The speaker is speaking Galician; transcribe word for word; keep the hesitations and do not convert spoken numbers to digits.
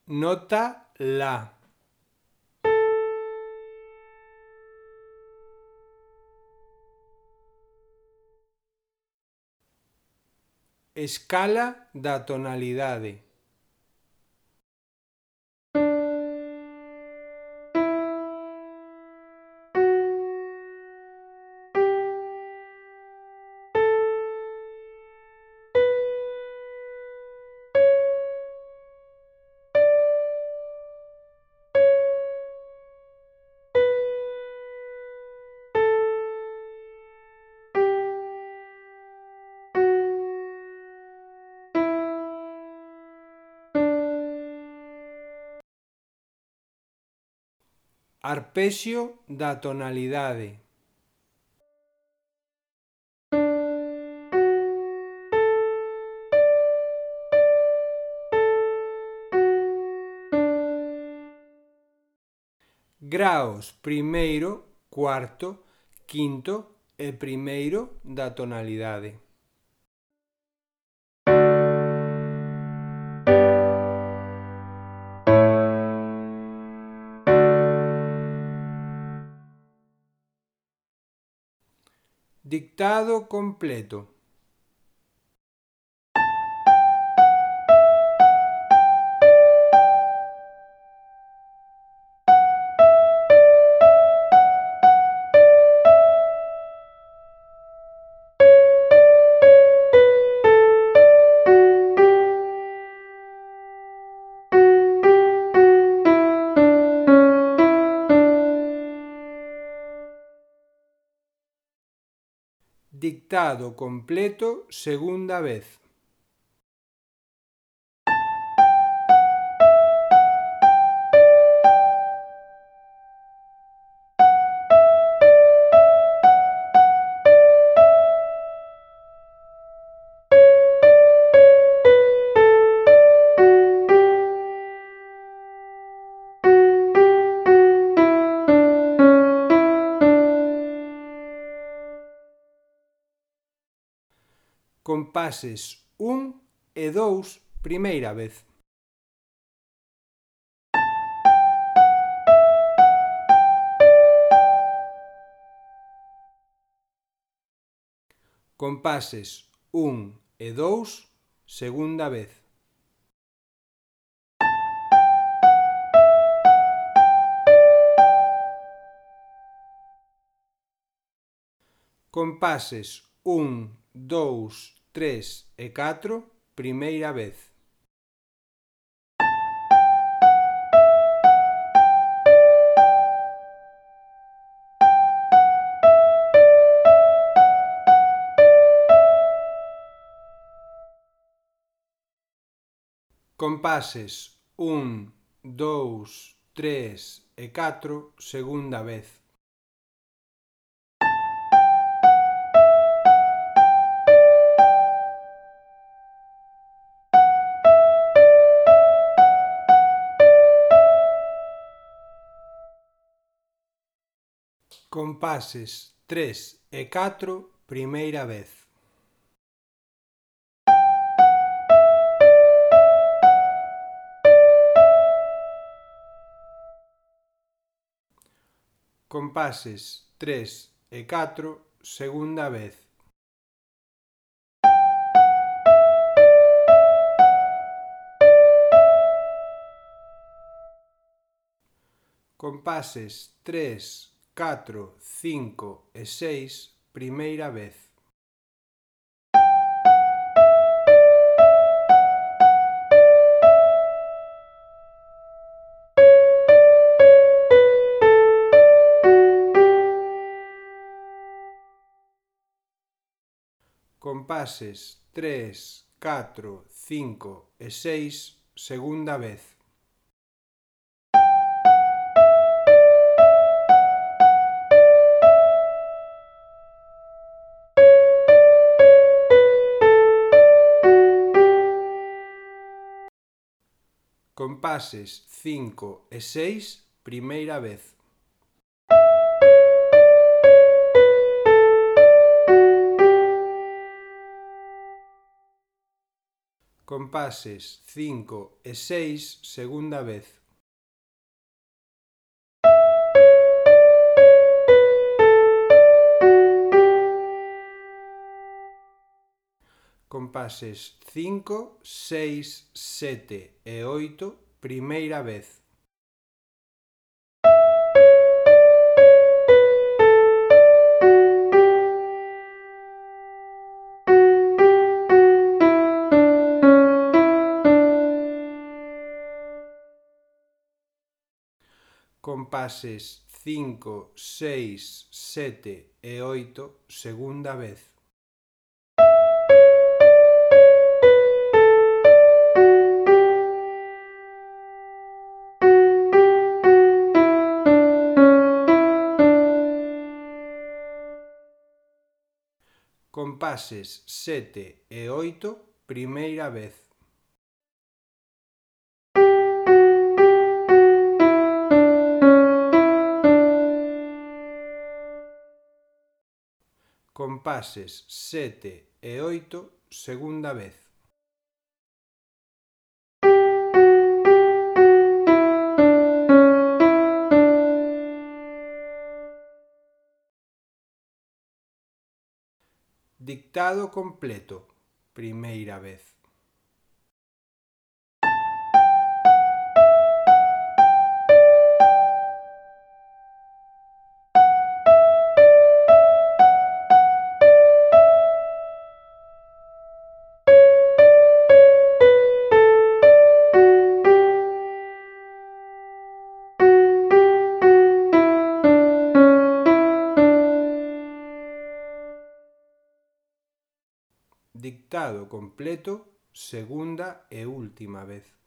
Nota La. Escala da tonalidade. Arpexio da tonalidade. Graos primeiro, cuarto, quinto e primeiro da tonalidade. Dictado completo. Dictado completo segunda vez. Compases un e dous primeira vez. Compases un e dous segunda vez. Compases un, dous, tres e catro primeira vez. Compases un, dous, tres e catro segunda vez. Compases tres e catro primeira vez. Compases tres e catro segunda vez. Compases tres, catro, cinco e seis primeira vez. Compases tres, catro, cinco e seis segunda vez. Compases cinco e seis primeira vez. Compases cinco e seis, segunda vez. Compases cinco, seis, sete e oito, primeira vez. Compases cinco, seis, sete e oito, segunda vez. Compases sete e oito, primeira vez. Compases sete e oito, segunda vez. Dictado completo, primeira vez. Dictado completo, segunda e última vez.